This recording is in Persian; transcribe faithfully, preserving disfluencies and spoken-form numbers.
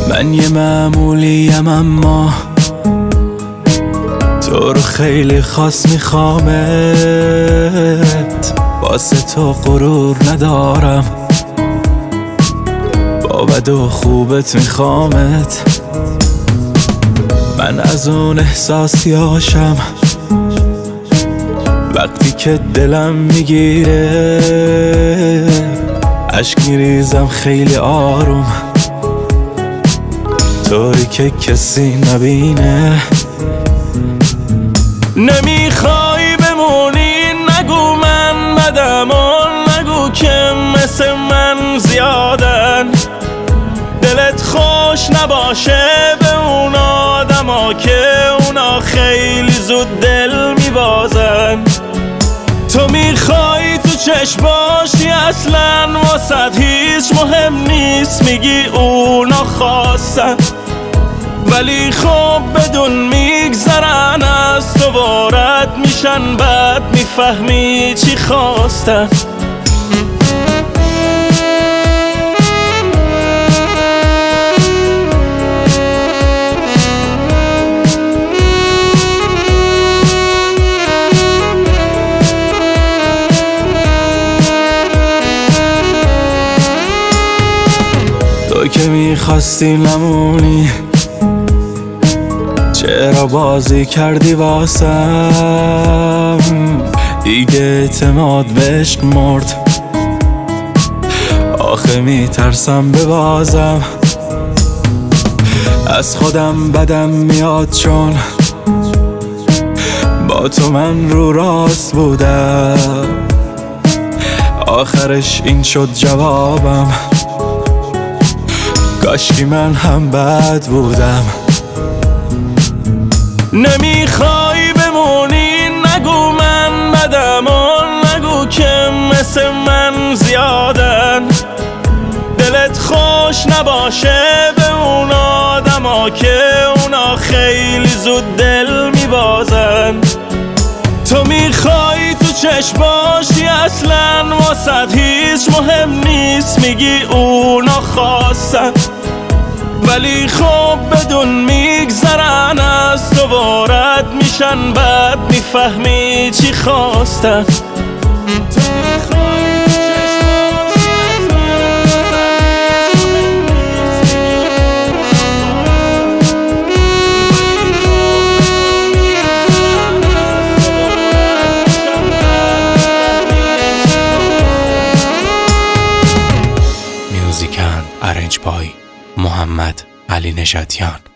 من یه معمولیم اما تو رو خیلی خاص میخوامت، واسه تو غرور ندارم، با بد و خوبت میخوامت. من از اون احساسیاشم وقتی که دلم میگیره، عشق میریزم خیلی آروم، طوری که کسی نبینه. نمیخوای بمونی نگو من بدم، نگو که مثل من زیادن، دلت خوش نباشه به اون آدما که اونا خیلی زود دل میبازن. تو میخوای تو چشم باشی اصلا واسد هیچ مهم نیست، میگی اونا خواستن ولی خب بدون میگذرن از تو وارد میشن، بعد میفهمی چی خواستن. تو که میخواستی نمونی، چرا بازی کردی واسم؟ دیگه اعتماد بهش مرد، آخه میترسم ببازم، از خودم بدم میاد چون با تو من رو راست بودم، آخرش این شد جوابم، کاشکی من هم بد بودم. نمیخوای بمونی نگو من بدم، نگو که مثل من زیادن، دلت خوش نباشه به اون آدما که اونا خیلی زود دل میبازن. تو میخوای تو چشم باشی اصلا واسد هیچ مهم نیست، میگی اونا خواستن ولی خب بدون میگذرن از تو وارد میشن، بعد میفهمی چی خواستن. Music and Arrange by محمد علی نژادیان.